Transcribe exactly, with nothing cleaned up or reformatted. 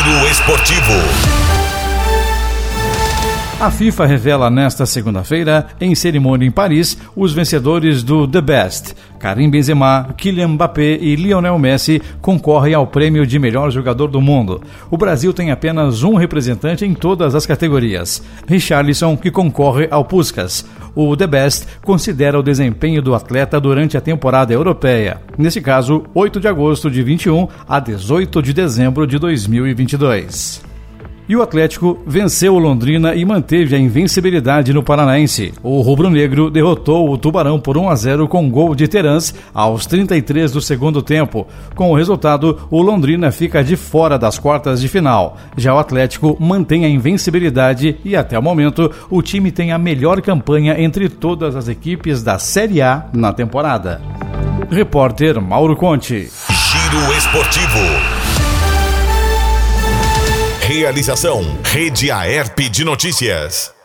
Giro Esportivo. A FIFA revela nesta segunda-feira, em cerimônia em Paris, os vencedores do The Best. Karim Benzema, Kylian Mbappé e Lionel Messi concorrem ao prêmio de melhor jogador do mundo. O Brasil tem apenas um representante em todas as categorias, Richarlison, que concorre ao Puskás. O The Best considera o desempenho do atleta durante a temporada europeia. Nesse caso, oito de agosto de vinte e um a dezoito de dezembro de dois mil e vinte e dois. E o Atlético venceu o Londrina e manteve a invencibilidade no Paranaense. O rubro-negro derrotou o Tubarão por um a zero com gol de Terans aos trinta e três do segundo tempo. Com o resultado, o Londrina fica de fora das quartas de final. Já o Atlético mantém a invencibilidade e, até o momento, o time tem a melhor campanha entre todas as equipes da Série A na temporada. Repórter Mauro Conte. Giro Esportivo. Realização Rede Aerp de Notícias.